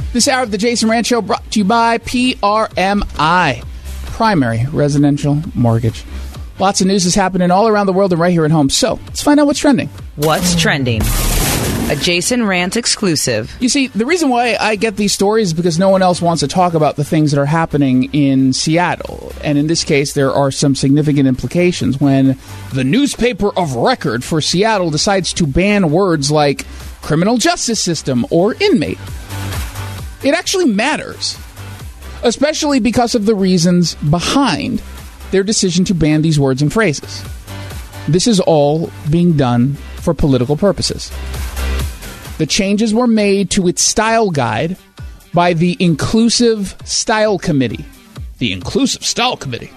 This hour of the Jason Rant Show brought to you by PRMI, Primary Residential Mortgage. Lots of news is happening all around the world and right here at home. So let's find out what's trending. What's trending? A Jason Rant exclusive. You see, the reason why I get these stories is because no one else wants to talk about the things that are happening in Seattle. And in this case, there are some significant implications when the newspaper of record for Seattle decides to ban words like criminal justice system or inmate. It actually matters, especially because of the reasons behind their decision to ban these words and phrases. This is all being done for political purposes. The changes were made to its style guide by the Inclusive Style Committee. The Inclusive Style Committee.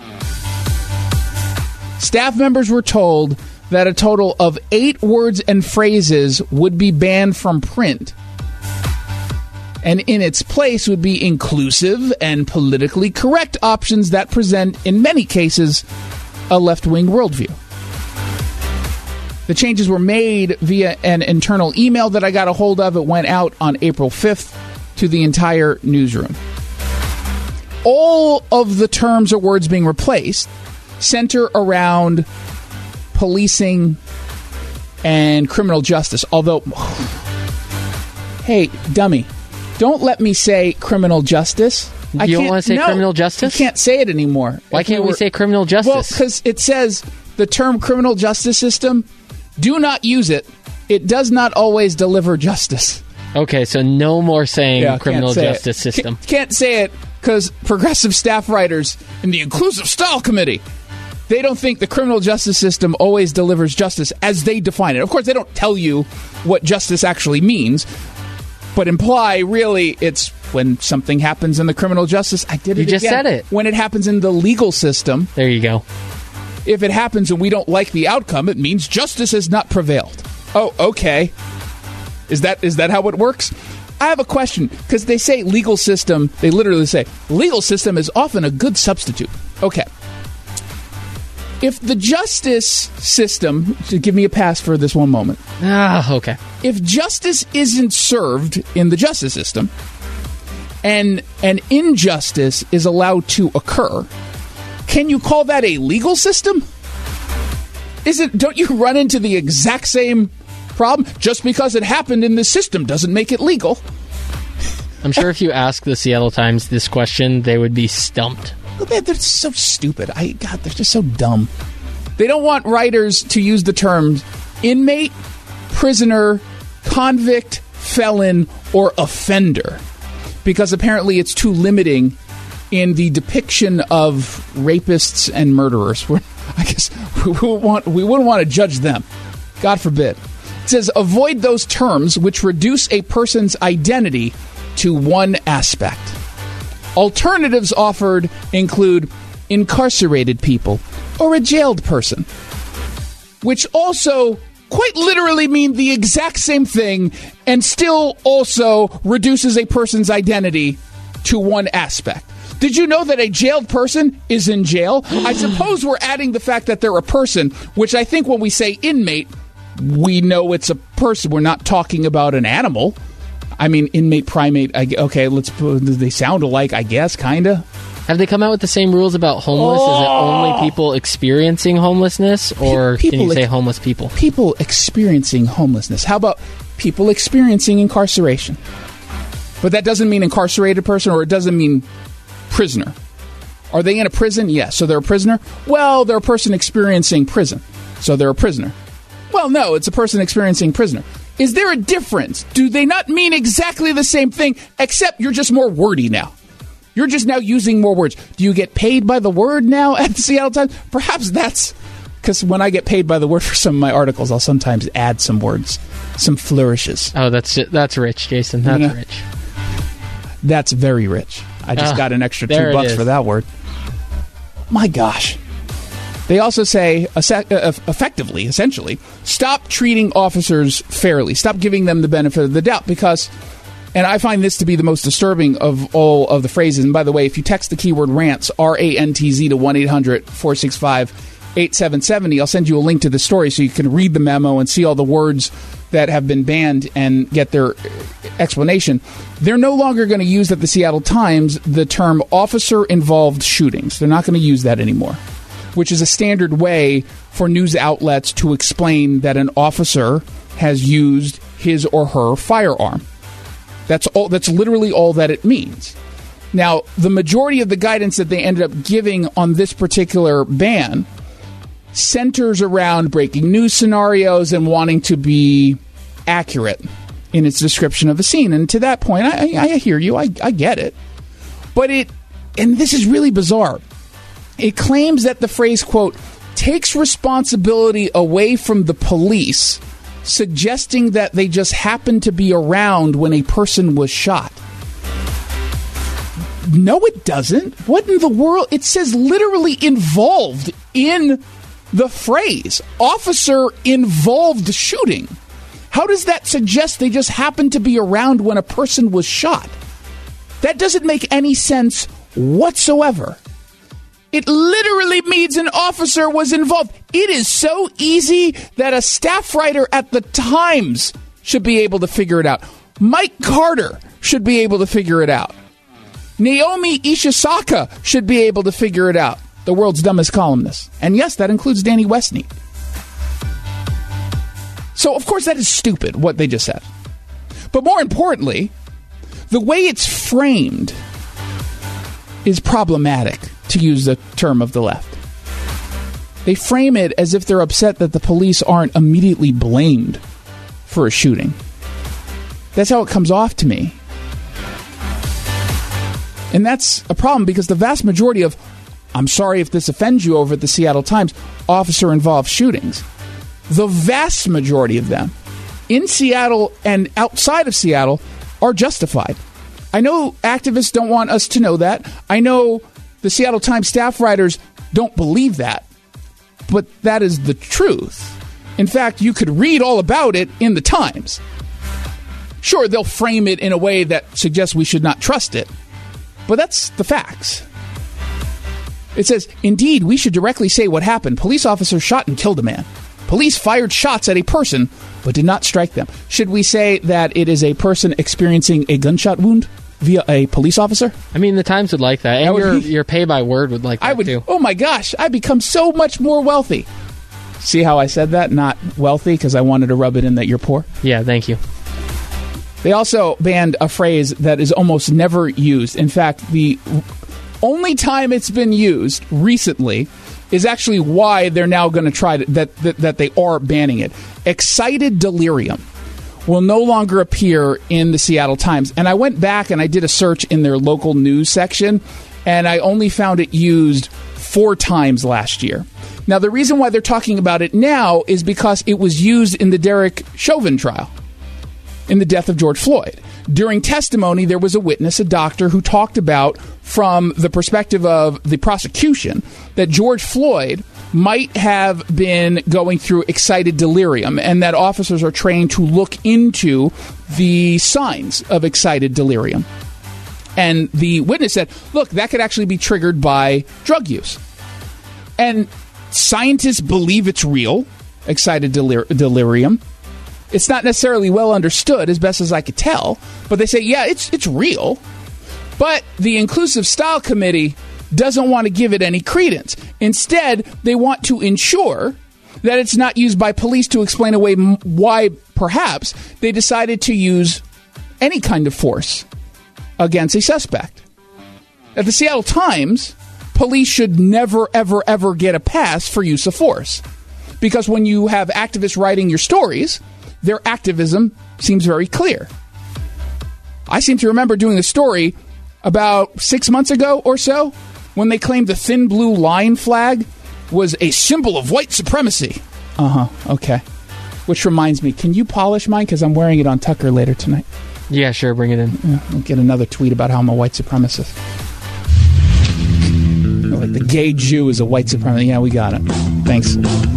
Staff members were told that a total of 8 words and phrases would be banned from print, and in its place would be inclusive and politically correct options that present, in many cases, a left-wing worldview. The changes were made via an internal email that I got a hold of. It went out on April 5th to the entire newsroom. All of the terms or words being replaced center around policing and criminal justice. Although, hey, dummy, don't let me say criminal justice. You don't want to say criminal justice? You can't say it anymore. Why can't we say criminal justice? Well, because it says the term criminal justice system, do not use it. It does not always deliver justice. Okay, so no more saying criminal justice system. Can't say it because progressive staff writers in the Inclusive Style Committee, they don't think the criminal justice system always delivers justice as they define it. Of course, they don't tell you what justice actually means, but imply really it's when something happens in the criminal justice. I did it again. You just said it. When it happens in the legal system. There you go. If it happens and we don't like the outcome, it means justice has not prevailed. Oh, okay. Is that how it works? I have a question, because they say legal system, they literally say, legal system is often a good substitute. Okay. If the justice system, to give me a pass for this one moment. Okay. If justice isn't served in the justice system, and an injustice is allowed to occur, can you call that a legal system? Don't you run into the exact same problem? Just because it happened in this system doesn't make it legal. I'm sure if you ask the Seattle Times this question, they would be stumped. They're so stupid. God, they're just so dumb. They don't want writers to use the terms inmate, prisoner, convict, felon, or offender, because apparently it's too limiting in the depiction of rapists and murderers. I guess we wouldn't want to judge them. God forbid. It says, avoid those terms which reduce a person's identity to one aspect. Alternatives offered include incarcerated people or a jailed person, which also quite literally mean the exact same thing and still also reduces a person's identity to one aspect. Did you know that a jailed person is in jail? I suppose we're adding the fact that they're a person, which I think when we say inmate, we know it's a person. We're not talking about an animal. I mean, inmate, primate, okay, they sound alike, I guess, kind of. Have they come out with the same rules about homeless? Is it only people experiencing homelessness, or can you say homeless people? People experiencing homelessness. How about people experiencing incarceration? But that doesn't mean incarcerated person, or it doesn't mean prisoner. Are they in a prison? Yes. So they're a prisoner? Well, they're a person experiencing prison. So they're a prisoner. Well, no, it's a person experiencing prisoner. Is there a difference? Do they not mean exactly the same thing, except you're just more wordy now? You're just now using more words. Do you get paid by the word now at the Seattle Times? Perhaps that's because when I get paid by the word for some of my articles, I'll sometimes add some words, some flourishes. Oh, that's rich, Jason. That's rich. That's very rich. I just got an extra $2 for that word. My gosh. They also say, effectively, essentially, stop treating officers fairly. Stop giving them the benefit of the doubt because, and I find this to be the most disturbing of all of the phrases. And by the way, if you text the keyword rants, R-A-N-T-Z to 1-800-465 8770. I'll send you a link to the story so you can read the memo and see all the words that have been banned and get their explanation. They're no longer going to use at the Seattle Times the term officer-involved shootings. They're not going to use that anymore, which is a standard way for news outlets to explain that an officer has used his or her firearm. That's all. That's literally all that it means. Now, the majority of the guidance that they ended up giving on this particular ban centers around breaking news scenarios and wanting to be accurate in its description of a scene. And to that point, I hear you. I get it. But and this is really bizarre, it claims that the phrase, quote, takes responsibility away from the police, suggesting that they just happened to be around when a person was shot. No, it doesn't. What in the world? It says literally involved in the phrase officer-involved shooting. How does that suggest they just happened to be around when a person was shot? That doesn't make any sense whatsoever. It literally means an officer was involved. It is so easy that a staff writer at the Times should be able to figure it out. Mike Carter should be able to figure it out. Naomi Ishizaka should be able to figure it out. The world's dumbest columnist. And yes, that includes Danny Westneat. So, of course, that is stupid, what they just said. But more importantly, the way it's framed is problematic, to use the term of the left. They frame it as if they're upset that the police aren't immediately blamed for a shooting. That's how it comes off to me. And that's a problem because the vast majority of, I'm sorry if this offends you over at the Seattle Times, officer-involved shootings, the vast majority of them in Seattle and outside of Seattle are justified. I know activists don't want us to know that. I know the Seattle Times staff writers don't believe that. But that is the truth. In fact, you could read all about it in the Times. Sure, they'll frame it in a way that suggests we should not trust it. But that's the facts. It says, indeed, we should directly say what happened. Police officers shot and killed a man. Police fired shots at a person, but did not strike them. Should we say that it is a person experiencing a gunshot wound via a police officer? I mean, the Times would like that. And your pay-by-word would like that, too. Oh, my gosh. I've become so much more wealthy. See how I said that? Not wealthy, because I wanted to rub it in that you're poor? Yeah, thank you. They also banned a phrase that is almost never used. In fact, the only time it's been used recently is actually why they're now going to try that they are banning it. Excited delirium will no longer appear in the Seattle Times. And I went back and I did a search in their local news section, and I only found it used 4 times last year. Now, the reason why they're talking about it now is because it was used in the Derek Chauvin trial, in the death of George Floyd. During testimony, there was a witness, a doctor, who talked about, from the perspective of the prosecution, that George Floyd might have been going through excited delirium, and that officers are trained to look into the signs of excited delirium. And the witness said, look, that could actually be triggered by drug use. And scientists believe it's real, excited delirium. It's not necessarily well understood, as best as I could tell, but they say, yeah, it's real. But the Inclusive Style Committee doesn't want to give it any credence. Instead, they want to ensure that it's not used by police to explain away why, perhaps, they decided to use any kind of force against a suspect. At the Seattle Times, police should never, ever, ever get a pass for use of force. Because when you have activists writing your stories, their activism seems very clear. I seem to remember doing a story about 6 months ago or so when they claimed the thin blue line flag was a symbol of white supremacy. Okay. Which reminds me, can you polish mine? Because I'm wearing it on Tucker later tonight. Yeah, sure, bring it in. Yeah, I'll get another tweet about how I'm a white supremacist. Like the gay Jew is a white supremacist. Yeah, we got it. Thanks.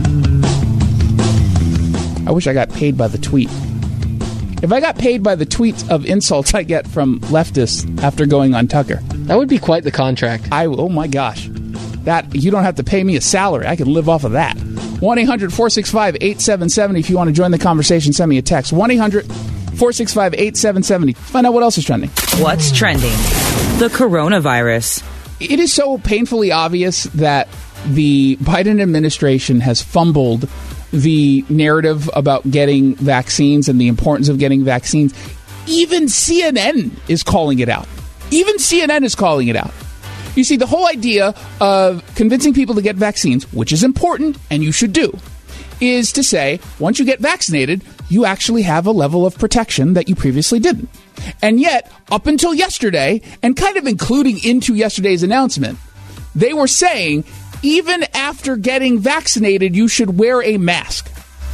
I wish I got paid by the tweet. If I got paid by the tweets of insults I get from leftists after going on Tucker, that would be quite the contract. Oh my gosh. That you don't have to pay me a salary. I can live off of that. 1-800-465-8770 if you want to join the conversation. Send me a text. 1-800-465-8770. Find out what else is trending. What's trending? The coronavirus. It is so painfully obvious that the Biden administration has fumbled the narrative about getting vaccines and the importance of getting vaccines. Even CNN is calling it out. Even CNN is calling it out. You see, the whole idea of convincing people to get vaccines, which is important and you should do, is to say, once you get vaccinated, you actually have a level of protection that you previously didn't. And yet, up until yesterday, and kind of including into yesterday's announcement, they were saying, even after getting vaccinated, you should wear a mask.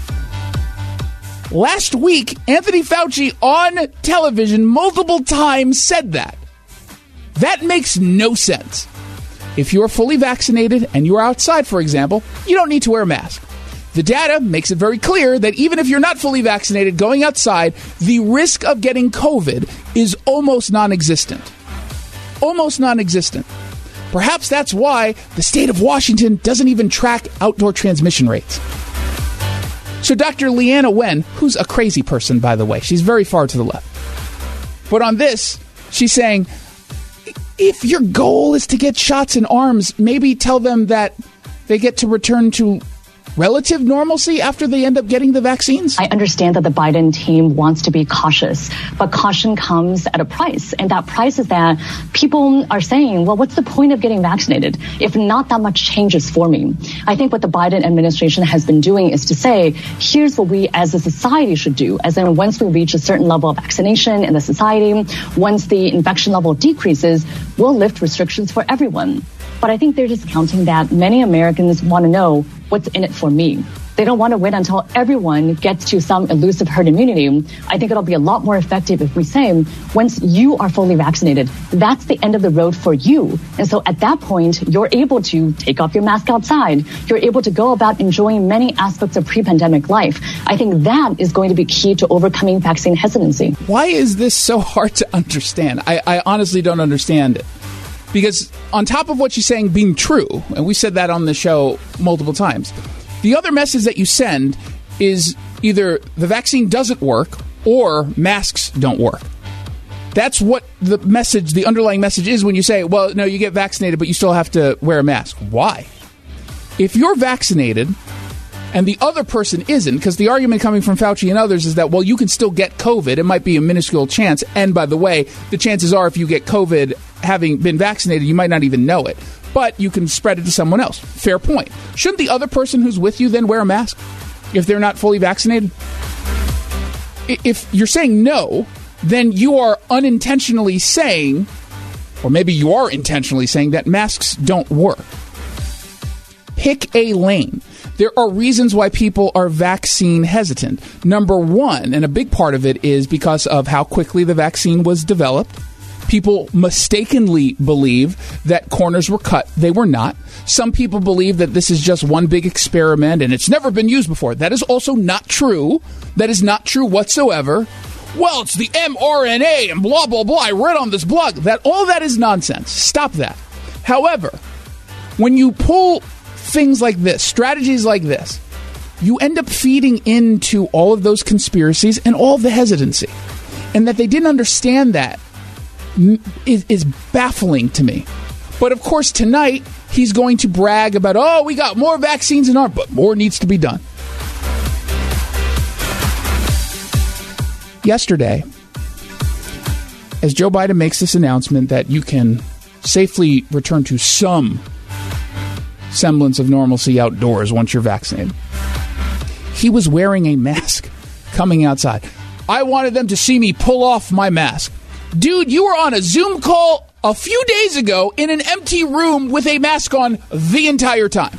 Last week, Anthony Fauci on television multiple times said that. That makes no sense. If you're fully vaccinated and you're outside, for example, you don't need to wear a mask. The data makes it very clear that even if you're not fully vaccinated going outside, the risk of getting COVID is almost non-existent. Almost non-existent. Perhaps that's why the state of Washington doesn't even track outdoor transmission rates. So Dr. Leanna Wen, who's a crazy person, by the way, she's very far to the left. But on this, she's saying, if your goal is to get shots in arms, maybe tell them that they get to return to relative normalcy after they end up getting the vaccines? I understand that the Biden team wants to be cautious, but caution comes at a price. And that price is that people are saying, well, what's the point of getting vaccinated if not that much changes for me? I think what the Biden administration has been doing is to say, here's what we as a society should do. As in, once we reach a certain level of vaccination in the society, once the infection level decreases, we'll lift restrictions for everyone. But I think they're discounting that many Americans want to know what's in it for me. They don't want to wait until everyone gets to some elusive herd immunity. I think it'll be a lot more effective if we say, once you are fully vaccinated, that's the end of the road for you. And so at that point, you're able to take off your mask outside. You're able to go about enjoying many aspects of pre-pandemic life. I think that is going to be key to overcoming vaccine hesitancy. Why is this so hard to understand? I honestly don't understand it. Because on top of what she's saying being true, and we said that on the show multiple times, the other message that you send is either the vaccine doesn't work or masks don't work. That's what the message, the underlying message is when you say, well, no, you get vaccinated, but you still have to wear a mask. Why? If you're vaccinated and the other person isn't, because the argument coming from Fauci and others is that, well, you can still get COVID. It might be a minuscule chance. And by the way, the chances are if you get COVID having been vaccinated, you might not even know it. But you can spread it to someone else. Fair point. Shouldn't the other person who's with you then wear a mask if they're not fully vaccinated? If you're saying no, then you are unintentionally saying, or maybe you are intentionally saying, that masks don't work. Pick a lane. There are reasons why people are vaccine hesitant. Number one, and a big part of it is because of how quickly the vaccine was developed. People mistakenly believe that corners were cut. They were not. Some people believe that this is just one big experiment and it's never been used before. That is also not true. That is not true whatsoever. Well, it's the mRNA and blah, blah, blah. I read on this blog. All that is nonsense. Stop that. However, when you pull things like this, strategies like this, you end up feeding into all of those conspiracies and all the hesitancy. And that they didn't understand that is baffling to me. But of course, tonight, he's going to brag about, oh, we got more vaccines in our, but more needs to be done. Yesterday, as Joe Biden makes this announcement that you can safely return to some semblance of normalcy outdoors once you're vaccinated, he was wearing a mask coming outside. I wanted them to see me pull off my mask. Dude, you were on a Zoom call a few days ago in an empty room with a mask on the entire time.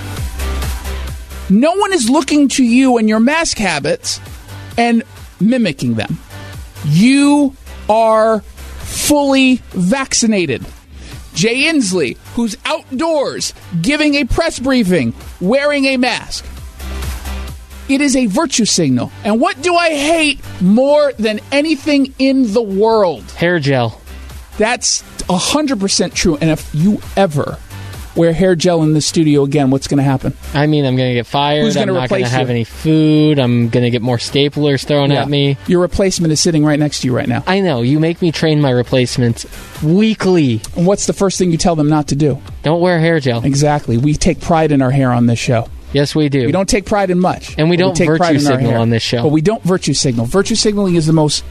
No one is looking to you and your mask habits and mimicking them. You are fully vaccinated. Jay Inslee, who's outdoors giving a press briefing, wearing a mask. It is a virtue signal. And what do I hate more than anything in the world? Hair gel. That's 100% true. And if you ever wear hair gel in the studio again, what's going to happen? I mean, I'm going to get fired. Who's I'm gonna not going to replace have you? any food. I'm going to get more staplers thrown at me. Your replacement is sitting right next to you right now. I know. You make me train my replacements weekly. And what's the first thing you tell them not to do? Don't wear hair gel. Exactly. We take pride in our hair on this show. Yes, we do. We don't take pride in much. And we don't take pride virtue in our signal hair. on this show. But we don't virtue signal. Virtue signaling is the most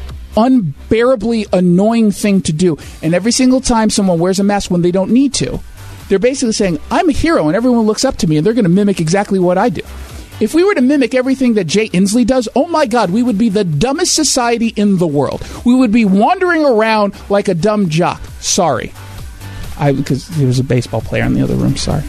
unbearably annoying thing to do. And every single time someone wears a mask when they don't need to, they're basically saying, I'm a hero and everyone looks up to me, and they're going to mimic exactly what I do. If we were to mimic everything that Jay Inslee does, oh my God, we would be the dumbest society in the world. We would be wandering around like a dumb jock. Sorry. Because there was a baseball player in the other room. Sorry.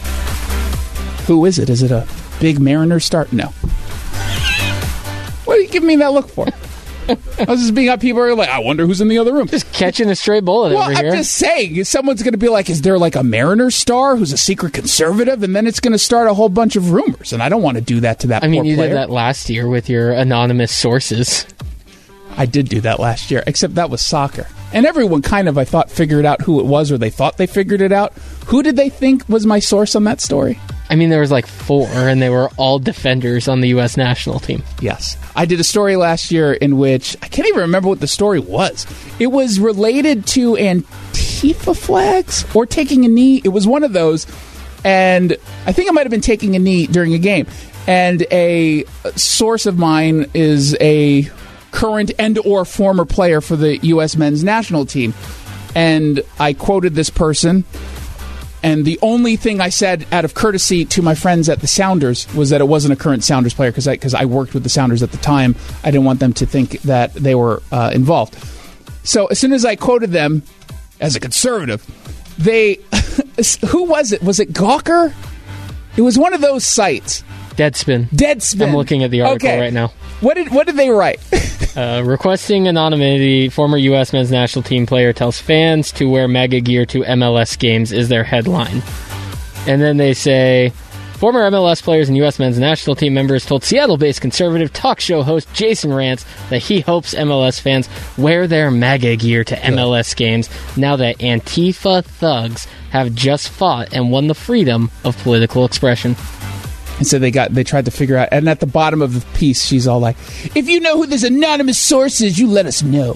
Who is it? Is it a big Mariners star? No. What are you giving me that look for? I was just being up. People are like, I wonder who's in the other room. Just catching a stray bullet over here. I'm just saying, someone's going to be like, is there like a Mariners star who's a secret conservative? And then it's going to start a whole bunch of rumors. And I don't want to do that to that poor player. You did that last year with your anonymous sources. I did do that last year, except that was soccer. And everyone kind of, I thought, figured out who it was, or they thought they figured it out. Who did they think was my source on that story? There was like 4, and they were all defenders on the U.S. national team. Yes. I did a story last year in which, I can't even remember what the story was. It was related to Antifa flags or taking a knee. It was one of those, and I think I might have been taking a knee during a game. And a source of mine is a current and or former player for the U.S. men's national team. And I quoted this person, and the only thing I said out of courtesy to my friends at the Sounders was that it wasn't a current Sounders player, because I worked with the Sounders at the time. I didn't want them to think that they were involved. So as soon as I quoted them as a conservative, they... who was it? Was it Gawker? It was one of those sites. Deadspin. I'm looking at the article right now. What did they write? Requesting anonymity, former U.S. men's national team player tells fans to wear MAGA gear to MLS games is their headline. And then they say, former MLS players and U.S. men's national team members told Seattle-based conservative talk show host Jason Rantz that he hopes MLS fans wear their MAGA gear to MLS games now that Antifa thugs have just fought and won the freedom of political expression. And so they tried to figure out, and at the bottom of the piece, she's all like, if you know who this anonymous source is, you let us know.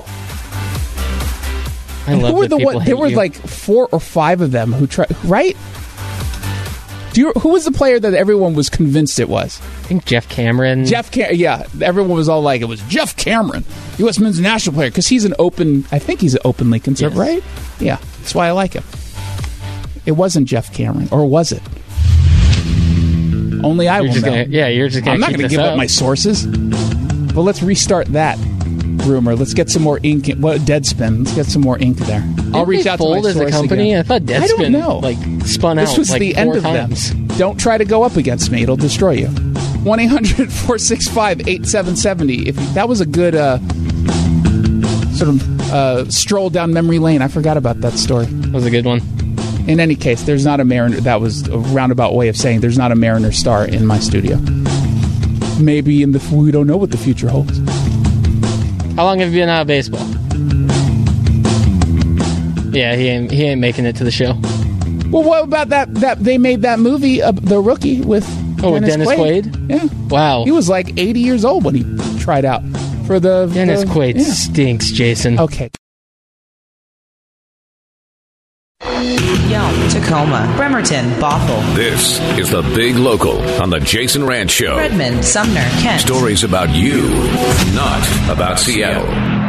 I love that people hate there were you. like 4 or 5 of them who tried, right? Who was the player that everyone was convinced it was? I think Jeff Cameron. Yeah. Everyone was all like, it was Jeff Cameron, U.S. men's national player, because he's openly conservative, Yes. right? Yeah, that's why I like him. It wasn't Jeff Cameron, or was it? Only I will know. You're just going to I'm not going to give up my sources. Well, let's restart that rumor. Let's get some more ink. Deadspin. Let's get some more ink there. I'll reach out to my source as a company. again. I thought Deadspin I don't know. Spun out. This was the end 4 of times. them. Don't try to go up against me. It'll destroy you. 1-800-465-8770. If that was a good sort of stroll down memory lane. I forgot about that story. That was a good one. In any case, there's not a Mariner. That was a roundabout way of saying there's not a Mariner star in my studio. Maybe we don't know what the future holds. How long have you been out of baseball? Yeah, he ain't making it to the show. Well, what about that they made that movie, The Rookie, with Dennis Quaid? Yeah. Wow. He was like 80 years old when he tried out for the... Dennis Quaid stinks, Jason. Okay. Yelm, Tacoma, Bremerton, Bothell. This is the Big Local on the Jason Rantz Show. Redmond, Sumner, Kent. Stories about you, not about Seattle.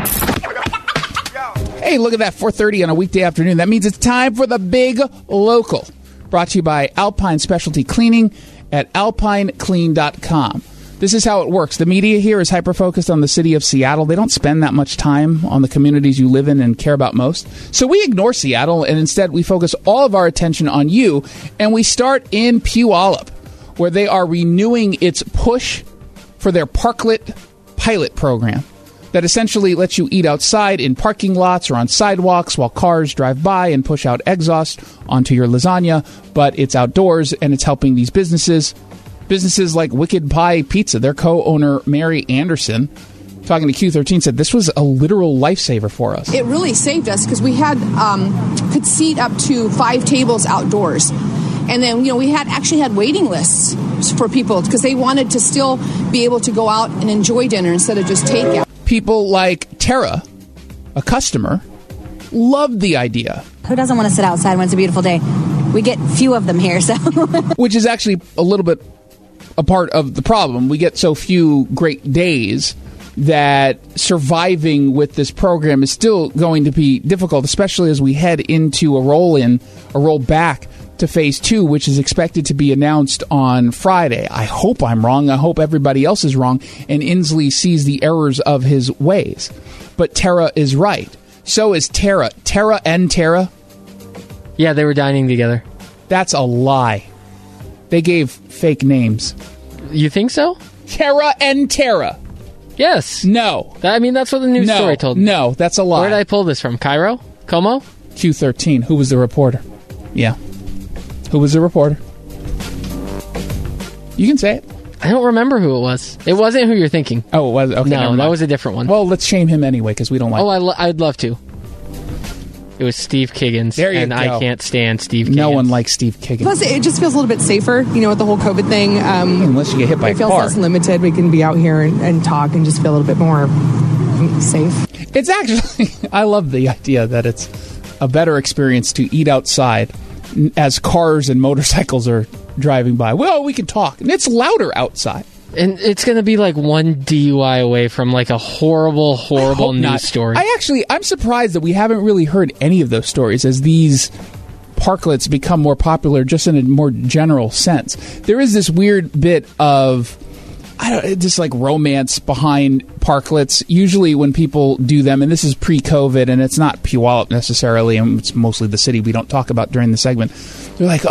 Hey, look at that, 4:30 on a weekday afternoon. That means it's time for the Big Local. Brought to you by Alpine Specialty Cleaning at alpineclean.com. This is how it works. The media here is hyper-focused on the city of Seattle. They don't spend that much time on the communities you live in and care about most. So we ignore Seattle, and instead we focus all of our attention on you, and we start in Puyallup, where they are renewing its push for their Parklet pilot program that essentially lets you eat outside in parking lots or on sidewalks while cars drive by and push out exhaust onto your lasagna, but it's outdoors, and it's helping these businesses like Wicked Pie Pizza. Their co-owner, Mary Anderson, talking to Q13, said this was a literal lifesaver for us. It really saved us because we had could seat up to 5 tables outdoors. And then, we actually had waiting lists for people because they wanted to still be able to go out and enjoy dinner instead of just takeout. People like Tara, a customer, loved the idea. Who doesn't want to sit outside when it's a beautiful day? We get few of them here, so. Which is actually a little bit a part of the problem. We get so few great days that surviving with this program is still going to be difficult, especially as we head into a roll back to phase 2, which is expected to be announced on Friday. I hope I'm wrong. I hope everybody else is wrong, and Inslee sees the errors of his ways. But Tara is right. So is Tara. Tara and Tara? Yeah, they were dining together. That's a lie. They gave fake names. You think so? Tara and Tara. Yes. No. That's what the news story told me. No, that's a lie. Where did I pull this from? Cairo? Como? Q13. Who was the reporter? Yeah. Who was the reporter? You can say it. I don't remember who it was. It wasn't who you're thinking. Oh, it was? Okay, no, that was a different one. Well, let's shame him anyway, because we don't like him. I'd love to. It was Steve Kiggins. There you and go. I can't stand Steve Kiggins. No one likes Steve Kiggins. Plus, it just feels a little bit safer, with the whole COVID thing. Unless you get hit by a car. It feels less limited. We can be out here and talk and just feel a little bit more safe. It's actually, I love the idea that it's a better experience to eat outside as cars and motorcycles are driving by. Well, we can talk. And it's louder outside. And it's going to be like one DUI away from like a horrible, horrible news story. I'm surprised that we haven't really heard any of those stories as these parklets become more popular just in a more general sense. There is this weird bit of, just like romance behind parklets. Usually when people do them, and this is pre-COVID, and it's not Puyallup necessarily, and it's mostly the city we don't talk about during the segment. They're like,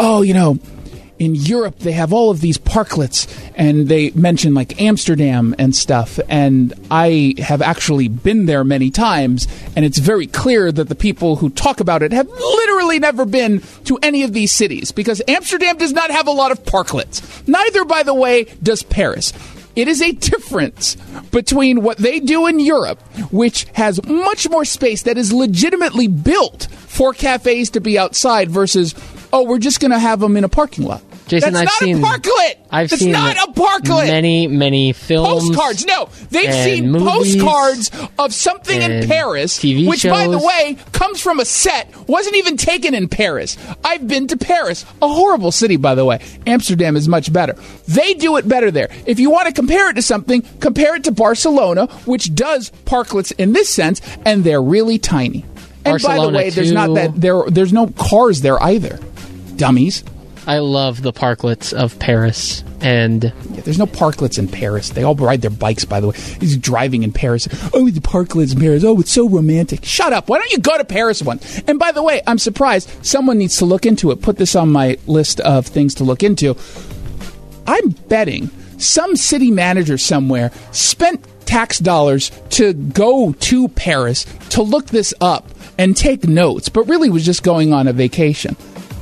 in Europe, they have all of these parklets, and they mention like Amsterdam and stuff, and I have actually been there many times, and it's very clear that the people who talk about it have literally never been to any of these cities, because Amsterdam does not have a lot of parklets. Neither, by the way, does Paris. It is a difference between what they do in Europe, which has much more space that is legitimately built for cafes to be outside, versus, we're just going to have them in a parking lot. Jason, That's not a parklet. It's not a parklet. Many films. Postcards. No, they've seen movies, postcards of something in Paris, TV which, shows. by the way, comes from a set, wasn't even taken in Paris. I've been to Paris, a horrible city, by the way. Amsterdam is much better. They do it better there. If you want to compare it to something, compare it to Barcelona, which does parklets in this sense, and they're really tiny. And Barcelona, by the way, there's no cars there either. Dummies. I love the parklets of Paris. And there's no parklets in Paris. They all ride their bikes, by the way. He's driving in Paris. Oh, the parklets in Paris. Oh, it's so romantic. Shut up. Why don't you go to Paris once? And by the way, I'm surprised. Someone needs to look into it. Put this on my list of things to look into. I'm betting some city manager somewhere spent tax dollars to go to Paris to look this up and take notes, but really was just going on a vacation.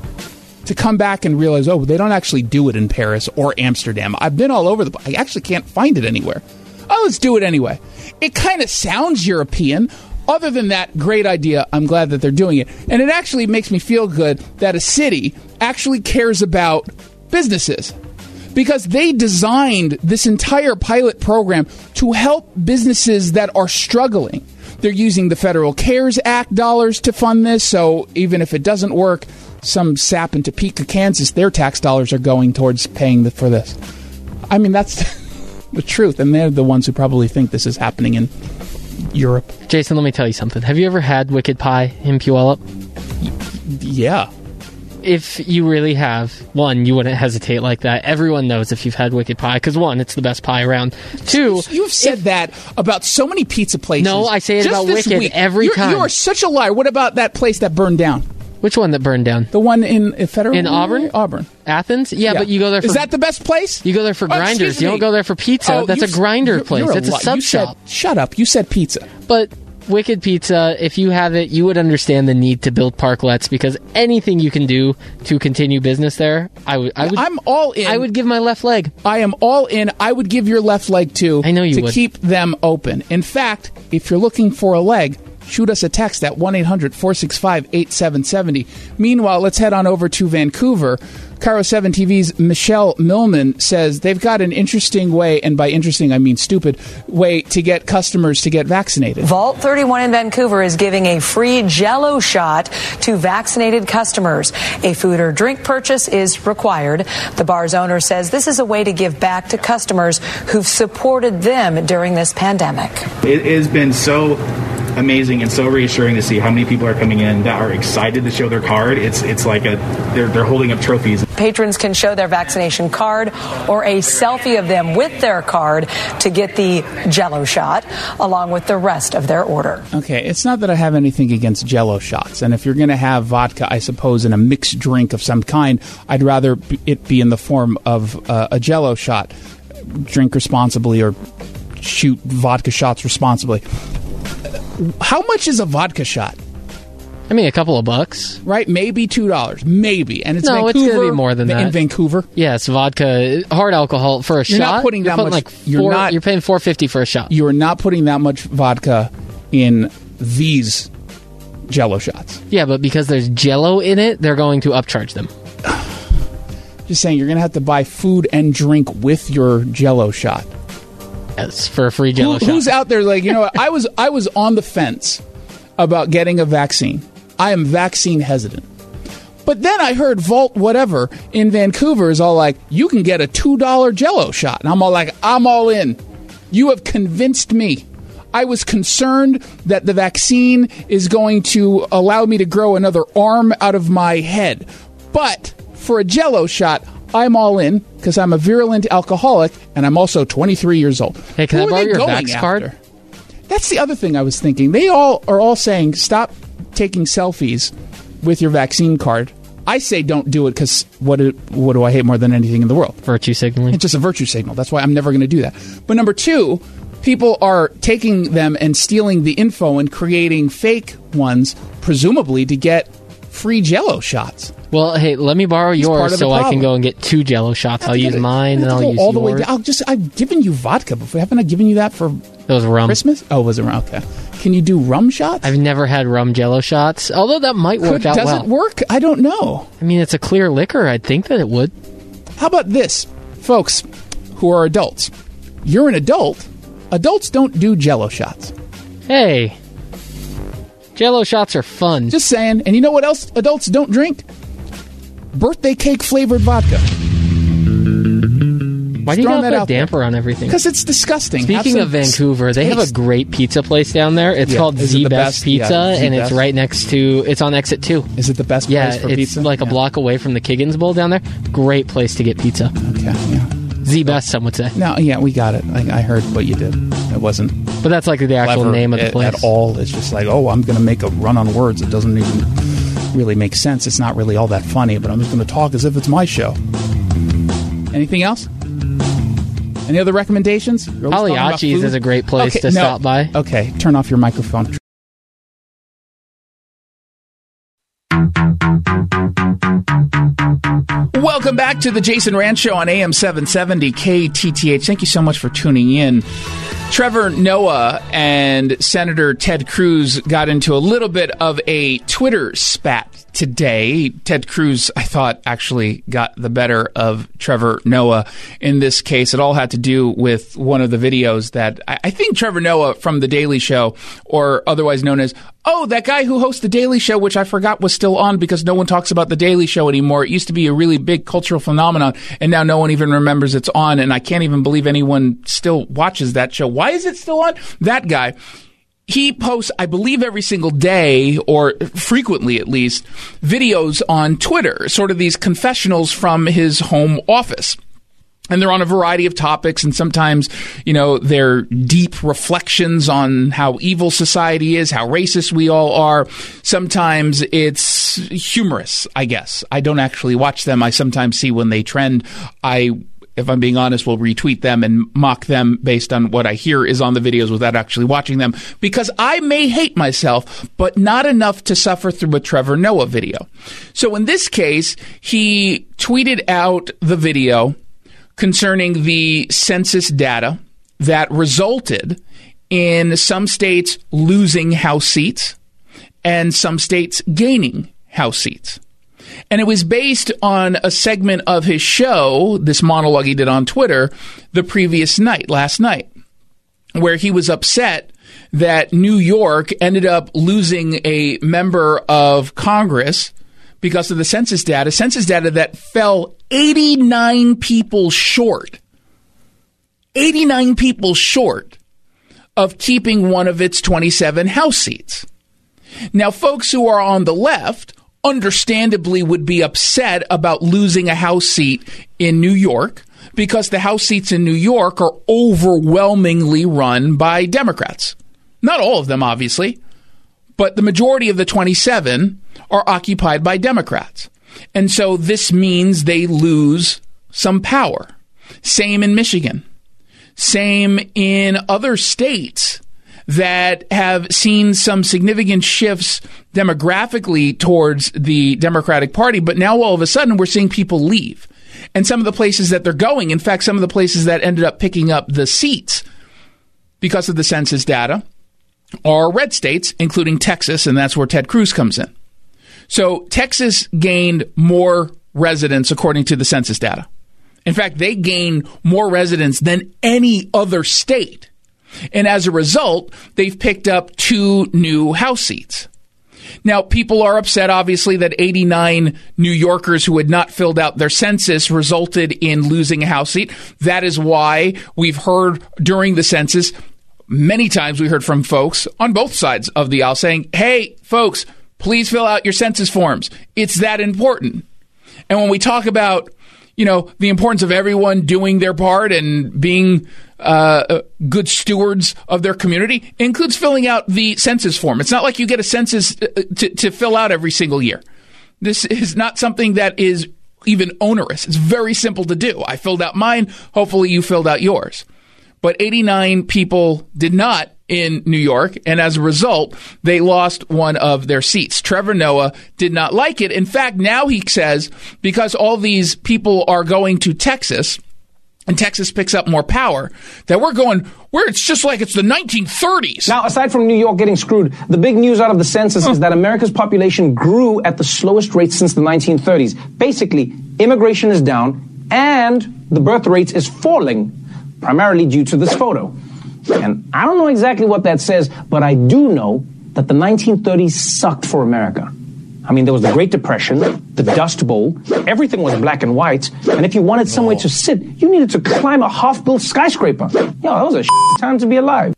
To come back and realize, they don't actually do it in Paris or Amsterdam. I've been all over I actually can't find it anywhere. Let's do it anyway. It kind of sounds European. Other than that, great idea. I'm glad that they're doing it. And it actually makes me feel good that a city actually cares about businesses, because they designed this entire pilot program to help businesses that are struggling. They're using the Federal CARES Act dollars to fund this, so even if it doesn't work, some sap in Topeka, Kansas, their tax dollars are going towards paying for this. I mean, that's the truth, and they're the ones who probably think this is happening in Europe. Jason, let me tell you something. Have you ever had wicked pie in Puyallup? Yeah. If you really have, one, you wouldn't hesitate like that. Everyone knows if you've had wicked pie, because one, it's the best pie around. Two, you've said that about so many pizza places. No, I say it about wicked every time. You are such a liar. What about that place that burned down? Which one that burned down? The one in Federal? In Auburn? Auburn. Athens? Yeah, but you go there for... Is that the best place? You go there for grinders. You don't go there for pizza. That's a grinder place. It's a sub shop. Shut up. You said pizza. But Wicked Pizza, if you have it, you would understand the need to build parklets, because anything you can do to continue business there, I'm all in. I would give my left leg. I am all in. I would give your left leg too. I know you would. To keep them open. In fact, if you're looking for a leg, shoot us a text at 1-800-465-8770. Meanwhile, let's head on over to Vancouver. Karo 7 TV's Michelle Millman says they've got an interesting way, and by interesting I mean stupid, way to get customers to get vaccinated. Vault 31 in Vancouver is giving a free Jell-O shot to vaccinated customers. A food or drink purchase is required. The bar's owner says this is a way to give back to customers who've supported them during this pandemic. It has been so amazing and so reassuring to see how many people are coming in that are excited to show their card. It's like they're holding up trophies. Patrons can show their vaccination card or a selfie of them with their card to get the Jell-O shot, along with the rest of their order. Okay, it's not that I have anything against Jell-O shots, and if you're going to have vodka, I suppose, in a mixed drink of some kind, I'd rather it be in the form of a Jell-O shot. Drink responsibly or shoot vodka shots responsibly. How much is a vodka shot? I mean, a couple of bucks. Right? Maybe $2. Maybe. And it's no, Vancouver. It's going to be more than that. In Vancouver? Yes, vodka, hard alcohol for a you're shot. Not putting that much. You're paying $4.50 for a shot. You're not putting that much vodka in these Jell-O shots. Yeah, but because there's Jell-O in it, they're going to upcharge them. Just saying, you're going to have to buy food and drink with your Jell-O shot. Yes, for a free Jell-O shot. Who's out there like, you know what? I was on the fence about getting a vaccine. I am vaccine hesitant. But then I heard Vault whatever in Vancouver is all like, you can get a $2 Jell-O shot. And I'm all like, I'm all in. You have convinced me. I was concerned that the vaccine is going to allow me to grow another arm out of my head. But for a Jell-O shot, I'm all in because I'm a virulent alcoholic and I'm also 23 years old. Hey, can I borrow your Vax card? That's the other thing I was thinking. They all are all saying stop taking selfies with your vaccine card. I say don't do it because what do I hate more than anything in the world? Virtue signaling. It's just a virtue signal. That's why I'm never going to do that. But number two, people are taking them and stealing the info and creating fake ones, presumably to get free Jell-O shots. Well, hey, let me borrow yours so I can go and get 2 Jell-O shots. I'll use mine and I'll use yours. Way down. I've given you vodka before. Haven't I given you that for those rum Christmas? Oh, was it rum? Okay. Can you do rum shots? I've never had rum Jell-O shots, although that might work out well. Does it work? I don't know. I mean, it's a clear liquor. I'd think that it would. How about this, folks who are adults? You're an adult. Adults don't do Jell-O shots. Hey, Jell-O shots are fun. Just saying. And you know what else adults don't drink? Birthday cake flavored vodka. Why do you got that damper on everything? Because it's disgusting. Speaking of Vancouver, they have a great pizza place down there. It's called The Best Pizza, and it's right next to. It's on Exit 2. Is it the best place for pizza? It's like a block away from the Kiggins Bowl down there. Great place to get pizza. Okay, yeah. The Best, some would say. No, yeah, we got it. I heard what you did. It wasn't. But that's like the actual name of the place. At all. It's just like, oh, I'm going to make a run on words. It doesn't even really make sense. It's not really all that funny, but I'm just going to talk as if it's my show. Anything else? Any other recommendations? Pagliacci's is a great place to stop by. Okay, turn off your microphone. Welcome back to the Jason Rand Show on AM 770 KTTH. Thank you so much for tuning in. Trevor Noah and Senator Ted Cruz got into a little bit of a Twitter spat today. Ted Cruz, I thought, actually got the better of Trevor Noah in this case. It all had to do with one of the videos that I think Trevor Noah from The Daily Show, or otherwise known as, that guy who hosts The Daily Show, which I forgot was still on because no one talks about The Daily Show anymore. It used to be a really big cultural phenomenon, and now no one even remembers it's on, and I can't even believe anyone still watches that show. Why is it still on? That guy. He posts, I believe, every single day, or frequently at least, videos on Twitter, sort of these confessionals from his home office. And they're on a variety of topics, and sometimes, they're deep reflections on how evil society is, how racist we all are. Sometimes it's humorous, I guess. I don't actually watch them. I sometimes see when they trend. If I'm being honest, will retweet them and mock them based on what I hear is on the videos without actually watching them, because I may hate myself, but not enough to suffer through a Trevor Noah video. So in this case, he tweeted out the video concerning the census data that resulted in some states losing House seats and some states gaining House seats. And it was based on a segment of his show, this monologue he did on Twitter, the previous night, last night, where he was upset that New York ended up losing a member of Congress because of the census data that fell 89 people short. 89 people short of keeping one of its 27 House seats. Now, folks who are on the left understandably would be upset about losing a House seat in New York because the House seats in New York are overwhelmingly run by Democrats. Not all of them, obviously, but the majority of the 27 are occupied by Democrats. And so this means they lose some power. Same in Michigan. Same in other states that have seen some significant shifts demographically towards the Democratic Party. But now all of a sudden we're seeing people leave. And some of the places that they're going, in fact, some of the places that ended up picking up the seats because of the census data are red states, including Texas, and that's where Ted Cruz comes in. So Texas gained more residents according to the census data. In fact, they gained more residents than any other state. And as a result, they've picked up 2 new House seats. Now, people are upset, obviously, that 89 New Yorkers who had not filled out their census resulted in losing a House seat. That is why we've heard during the census, many times we heard from folks on both sides of the aisle saying, hey, folks, please fill out your census forms. It's that important. And when we talk about, the importance of everyone doing their part and being good stewards of their community, includes filling out the census form. It's not like you get a census to fill out every single year. This is not something that is even onerous. It's very simple to do. I filled out mine. Hopefully you filled out yours. But 89 people did not in New York, and as a result, they lost one of their seats. Trevor Noah did not like it. In fact, now he says, because all these people are going to Texas, and Texas picks up more power, that we're going where it's just like it's the 1930s. Now, aside from New York getting screwed, the big news out of the census is that America's population grew at the slowest rate since the 1930s. Basically, immigration is down, and the birth rate is falling, primarily due to this photo. And I don't know exactly what that says, but I do know that the 1930s sucked for America. I mean, there was the Great Depression, the Dust Bowl, everything was black and white, and if you wanted somewhere to sit, you needed to climb a half-built skyscraper. That was a time to be alive.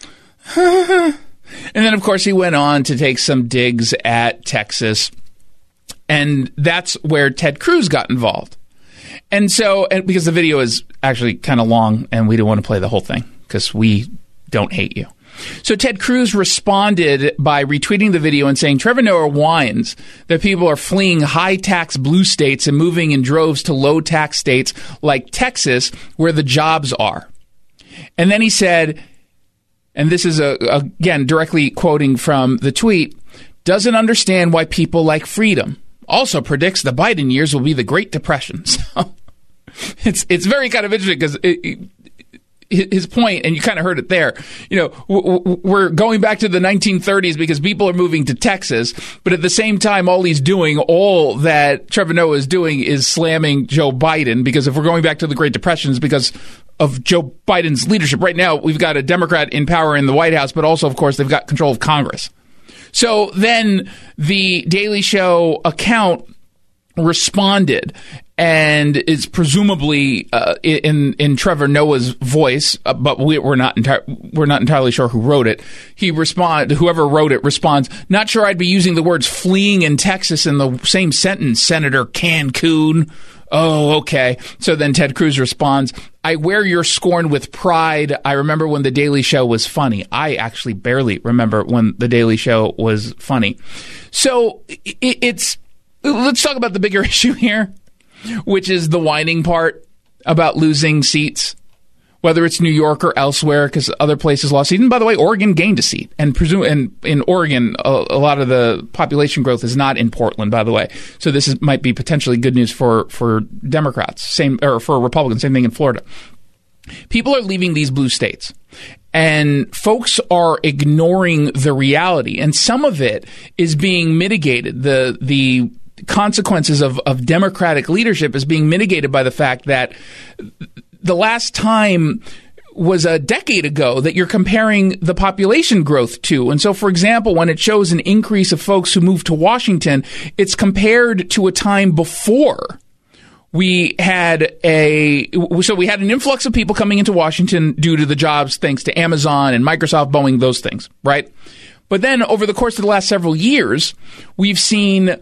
And then, of course, he went on to take some digs at Texas, and that's where Ted Cruz got involved. And because the video is actually kind of long, and we don't want to play the whole thing, because we don't hate you. So Ted Cruz responded by retweeting the video and saying, Trevor Noah whines that people are fleeing high-tax blue states and moving in droves to low-tax states like Texas, where the jobs are. And then he said, and this is, again, directly quoting from the tweet, doesn't understand why people like freedom. Also predicts the Biden years will be the Great Depression. So it's very kind of interesting because his point, and you kind of heard it there, we're going back to the 1930s because people are moving to Texas, but at the same time, all that Trevor Noah is doing is slamming Joe Biden, because if we're going back to the Great Depression, it's because of Joe Biden's leadership. Right now, we've got a Democrat in power in the White House, but also, of course, they've got control of Congress. So then the Daily Show account responded, and it's presumably in Trevor Noah's voice, but we're not entirely sure who wrote it. Whoever wrote it responds, not sure I'd be using the words fleeing in Texas in the same sentence, Senator Cancun. Oh, okay. So then Ted Cruz responds, I wear your scorn with pride. I remember when The Daily Show was funny. I actually barely remember when The Daily Show was funny. So let's talk about the bigger issue here, which is the whining part about losing seats, whether it's New York or elsewhere, because other places lost seats. And by the way, Oregon gained a seat. And in Oregon, a lot of the population growth is not in Portland, by the way. So this might be potentially good news for Democrats, or for Republicans. Same thing in Florida. People are leaving these blue states. And folks are ignoring the reality. And some of it is being mitigated. The consequences of Democratic leadership is being mitigated by the fact that the last time was a decade ago that you're comparing the population growth to. And so, for example, when it shows an increase of folks who moved to Washington, it's compared to a time before we had an influx of people coming into Washington due to the jobs thanks to Amazon and Microsoft, Boeing, those things, right? But then over the course of the last several years, we've seen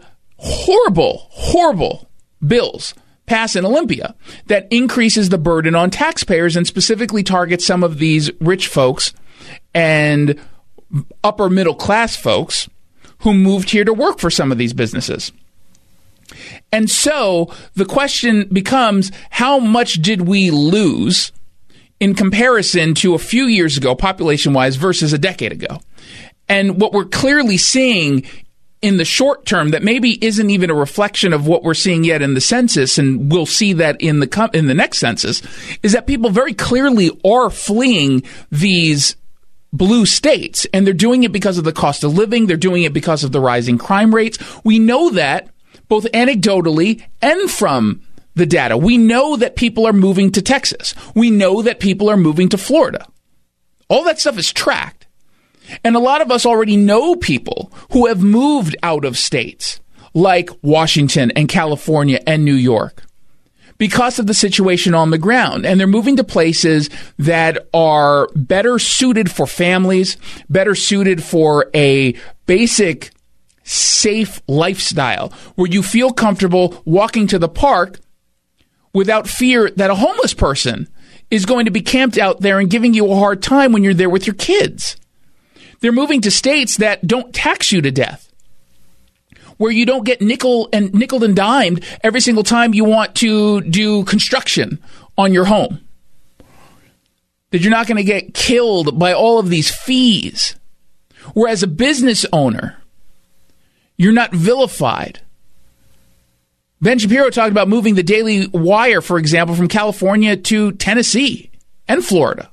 horrible bills pass in Olympia that increases the burden on taxpayers and specifically targets some of these rich folks and upper middle class folks who moved here to work for some of these businesses. And so the question becomes, how much did we lose in comparison to a few years ago, population-wise, versus a decade ago? And what we're clearly seeing in the short term that maybe isn't even a reflection of what we're seeing yet in the census, and we'll see that in the next census, is that people very clearly are fleeing these blue states, and they're doing it because of the cost of living. They're doing it because of the rising crime rates. We know that both anecdotally and from the data. We know that people are moving to Texas. We know that people are moving to Florida. All that stuff is tracked. And a lot of us already know people who have moved out of states like Washington and California and New York because of the situation on the ground. And they're moving to places that are better suited for families, better suited for a basic safe lifestyle where you feel comfortable walking to the park without fear that a homeless person is going to be camped out there and giving you a hard time when you're there with your kids. They're moving to states that don't tax you to death, where you don't get nickeled and dimed every single time you want to do construction on your home, that you're not going to get killed by all of these fees. Whereas a business owner, you're not vilified. Ben Shapiro talked about moving the Daily Wire, for example, from California to Tennessee and Florida.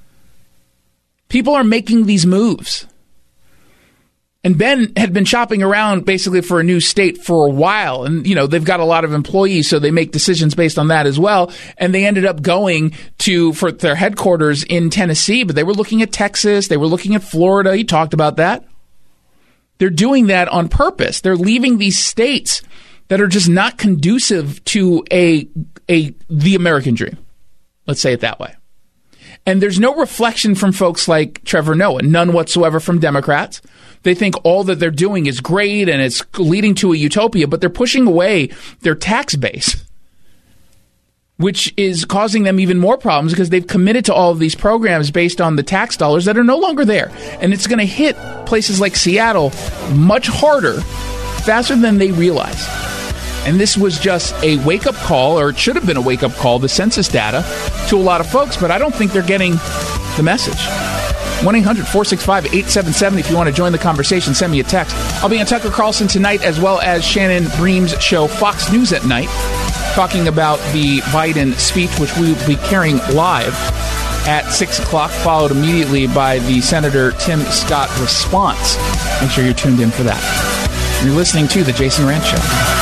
People are making these moves. And Ben had been shopping around basically for a new state for a while. And, you know, they've got a lot of employees, so they make decisions based on that as well. And they ended up going for their headquarters in Tennessee, but they were looking at Texas. They were looking at Florida. He talked about that. They're doing that on purpose. They're leaving these states that are just not conducive to the American dream. Let's say it that way. And there's no reflection from folks like Trevor Noah, none whatsoever from Democrats. They think all that they're doing is great and it's leading to a utopia, but they're pushing away their tax base, which is causing them even more problems because they've committed to all of these programs based on the tax dollars that are no longer there. And it's going to hit places like Seattle much harder, faster than they realize. And this was just a wake-up call, or it should have been a wake-up call, the census data, to a lot of folks, but I don't think they're getting the message. 1-800-465-8770 if you want to join the conversation, send me a text. I'll be on Tucker Carlson tonight, as well as Shannon Bream's show, Fox News at Night, talking about the Biden speech, which we will be carrying live at 6 o'clock, followed immediately by the Senator Tim Scott response. Make sure you're tuned in for that. You're listening to The Jason Rantz Show.